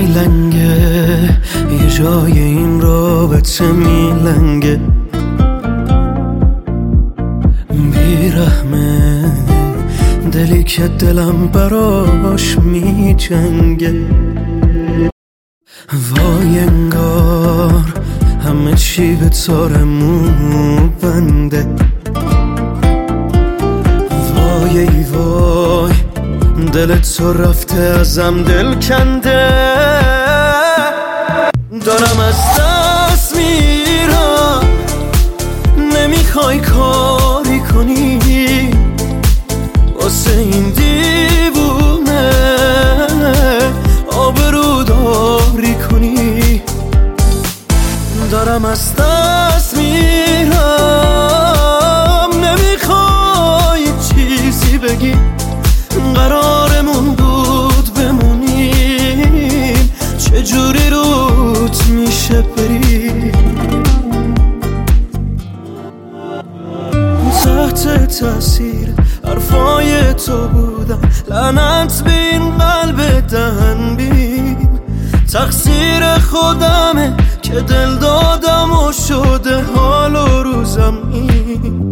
لنگه یه جای این رابطه میلنگه، بیرحمه دلی که دلم براش میجنگه. وای انگار همه چی به تار مو بنده، وای ای وای دل تو رفته ازم دل کنده. دارم از دست میرم، نمیخوای کاری کنی واسه این دیوونه آبرو داری کنی. دارم از دست میرم، نمیخوای چیزی بگی، قرارمون بود بمونیم، چجوری روت میشه بری. تحت تاثیر حرفای تو بودم، لعنت به این قلب دهن بین، تقصیر خودمه که دل دادم و شده حال و روزم این.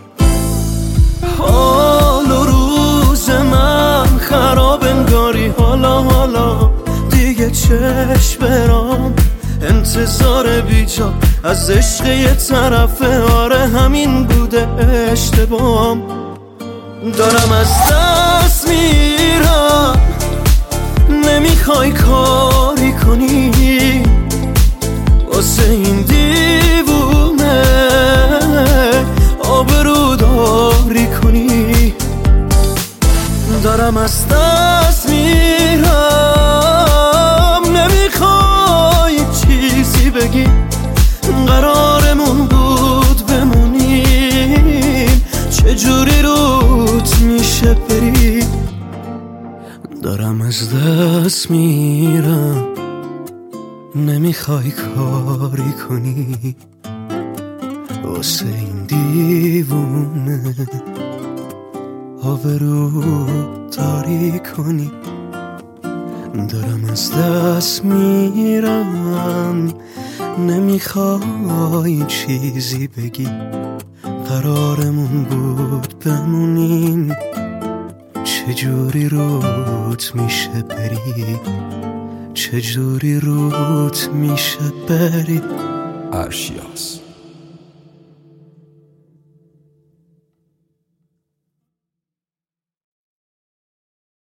حال و روز من خراب انگاری، حالا دیگه چشم برام انتظار بیجا از عشق یه طرفه. آره همین بوده اشتباهم. دارم از دست میرم، نمیخوای کاری کنی واسه این دیوونه آبرو داری کنی. دارم از دست میرم، نمیخوای چیزی بگی، قرارمون بود بمونیم، چجوری روت میشه بری. دارم از دست میرم، نمیخوای کاری کنی واسه این دیوونه آبرو داری کنی. دارم از دست میرم، نمیخوای چیزی بگی، قرارمون بود بمونیم، چجوری روت میشه بری، چجوری روت میشه بری. ارشیاس